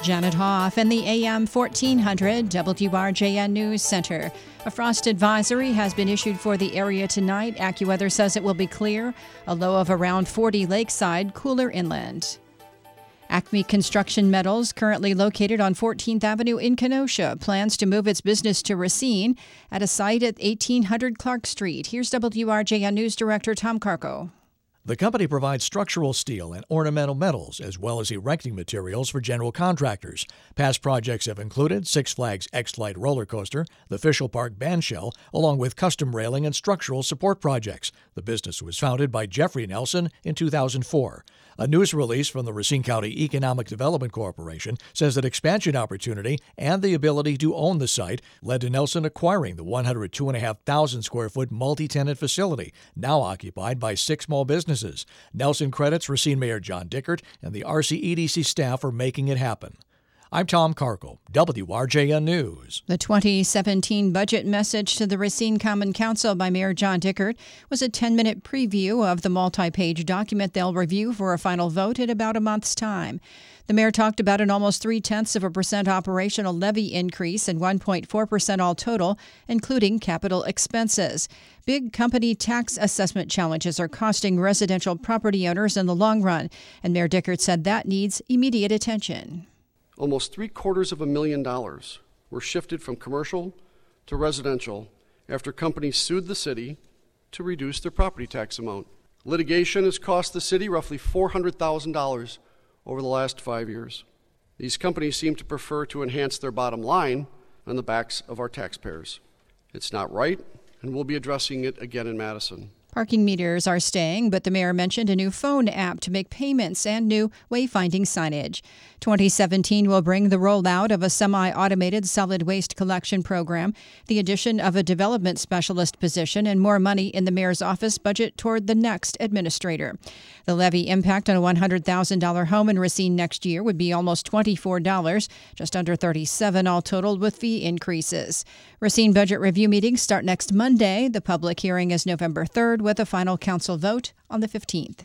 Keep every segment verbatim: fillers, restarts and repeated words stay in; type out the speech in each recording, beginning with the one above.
Janet Hoff in the A M fourteen hundred W R J N News Center. A frost advisory has been issued for the area tonight. AccuWeather says it will be clear, a low of around forty lakeside, cooler inland. Acme Construction Metals, currently located on fourteenth Avenue in Kenosha, plans to move its business to Racine at a site at eighteen hundred Clark Street. Here's W R J N News Director Tom Carco. The company provides structural steel and ornamental metals, as well as erecting materials for general contractors. Past projects have included Six Flags X-Lite roller coaster, the Fischel Park bandshell, along with custom railing and structural support projects. The business was founded by Jeffrey Nelson in two thousand four. A news release from the Racine County Economic Development Corporation says that expansion opportunity and the ability to own the site led to Nelson acquiring the one hundred two thousand five hundred square foot multi-tenant facility, now occupied by six small businesses. Nelson credits Racine Mayor John Dickert and the R C E D C staff for making it happen. I'm Tom Carco, W R J N News. The twenty seventeen budget message to the Racine Common Council by Mayor John Dickert was a ten-minute preview of the multi-page document they'll review for a final vote in about a month's time. The mayor talked about an almost three-tenths of a percent operational levy increase and one point four percent all total, including capital expenses. Big company tax assessment challenges are costing residential property owners in the long run, and Mayor Dickert said that needs immediate attention. Almost three quarters of a million dollars were shifted from commercial to residential after companies sued the city to reduce their property tax amount. Litigation has cost the city roughly four hundred thousand dollars over the last five years. These companies seem to prefer to enhance their bottom line on the backs of our taxpayers. It's not right, and we'll be addressing it again in Madison. Parking meters are staying, but the mayor mentioned a new phone app to make payments and new wayfinding signage. twenty seventeen will bring the rollout of a semi-automated solid waste collection program, the addition of a development specialist position, and more money in the mayor's office budget toward the next administrator. The levy impact on a one hundred thousand dollars home in Racine next year would be almost twenty-four dollars, just under thirty-seven dollars all totaled with fee increases. Racine budget review meetings start next Monday. The public hearing is November third, with a final council vote on the fifteenth.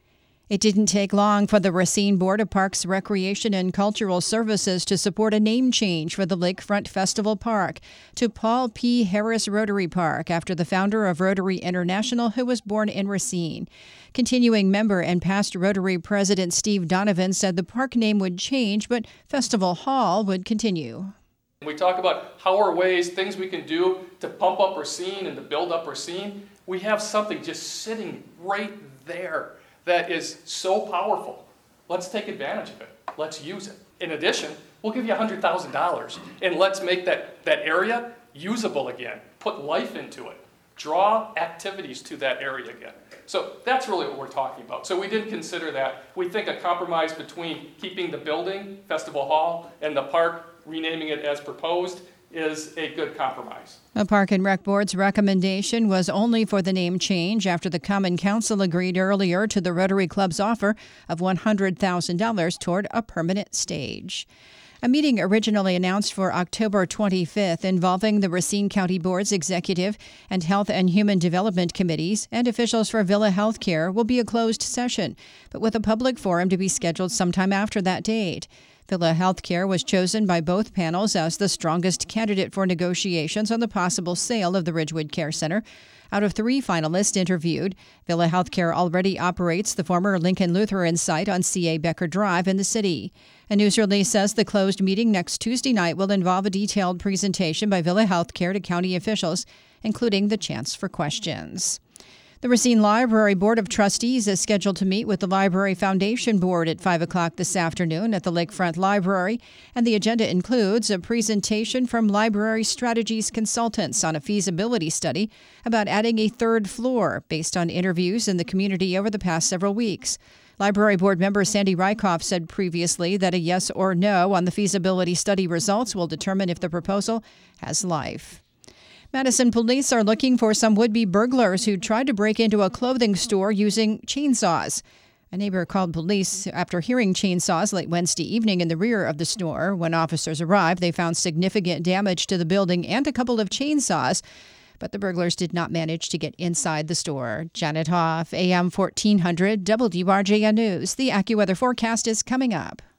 It didn't take long for the Racine Board of Parks, Recreation, and Cultural Services to support a name change for the Lakefront Festival Park to Paul P. Harris Rotary Park after the founder of Rotary International, who was born in Racine. Continuing member and past Rotary President Steve Donovan said the park name would change, but Festival Hall would continue. We talk about how are ways, things we can do to pump up Racine and to build up Racine. We have something just sitting right there that is so powerful. Let's take advantage of it. Let's use it. In addition, we'll give you one hundred thousand dollars and let's make that, that area usable again. Put life into it. Draw activities to that area again. So that's really what we're talking about. So we did consider that. We think a compromise between keeping the building, Festival Hall, and the park, renaming it as proposed, is a good compromise. The Park and Rec Board's recommendation was only for the name change after the Common Council agreed earlier to the Rotary Club's offer of one hundred thousand dollars toward a permanent stage. A meeting originally announced for October twenty-fifth involving the Racine County Board's Executive and Health and Human Development Committees and officials for Villa Healthcare will be a closed session, but with a public forum to be scheduled sometime after that date. Villa Healthcare was chosen by both panels as the strongest candidate for negotiations on the possible sale of the Ridgewood Care Center. Out of three finalists interviewed, Villa Healthcare already operates the former Lincoln Lutheran site on C A Becker Drive in the city. A news release says the closed meeting next Tuesday night will involve a detailed presentation by Villa Healthcare to county officials, including the chance for questions. The Racine Library Board of Trustees is scheduled to meet with the Library Foundation Board at five o'clock this afternoon at the Lakefront Library, and the agenda includes a presentation from Library Strategies Consultants on a feasibility study about adding a third floor based on interviews in the community over the past several weeks. Library Board member Sandy Rykoff said previously that a yes or no on the feasibility study results will determine if the proposal has life. Madison police are looking for some would-be burglars who tried to break into a clothing store using chainsaws. A neighbor called police after hearing chainsaws late Wednesday evening in the rear of the store. When officers arrived, they found significant damage to the building and a couple of chainsaws, but the burglars did not manage to get inside the store. Janet Hoff, A M fourteen hundred, W R J N News. The AccuWeather forecast is coming up.